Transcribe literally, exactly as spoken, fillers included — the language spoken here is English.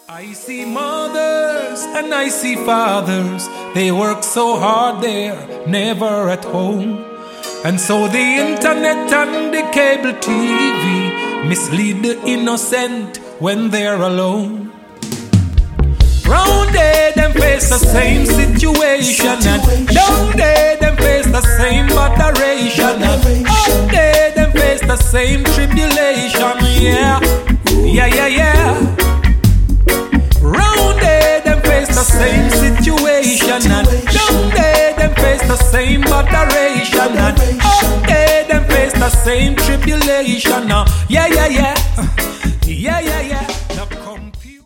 I see mothers and I see fathers. They work so hard, they're never at home. And so the internet and the cable T V mislead the innocent when they're alone. Round there, them face the same situation, and down there, them face the same moderation, and up there, them face the same tribulation. Yeah, yeah, yeah, yeah. Round there, them face the same situation, and down there, them face the same moderation, and up there, them face the same tribulation. Yeah, yeah, yeah, yeah, yeah, yeah.